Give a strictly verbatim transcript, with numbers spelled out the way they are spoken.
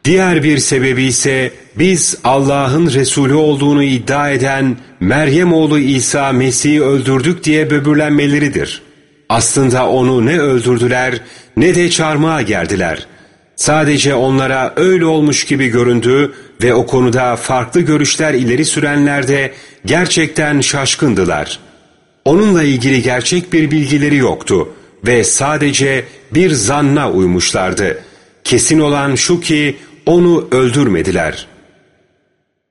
Diğer bir sebebi ise biz Allah'ın Resulü olduğunu iddia eden Meryem oğlu İsa Mesih'i öldürdük diye böbürlenmeleridir. Aslında onu ne öldürdüler ne de çarmıha gerdiler. Sadece onlara öyle olmuş gibi göründü ve o konuda farklı görüşler ileri sürenler de gerçekten şaşkındılar. Onunla ilgili gerçek bir bilgileri yoktu ve sadece bir zanna uymuşlardı. Kesin olan şu ki onu öldürmediler.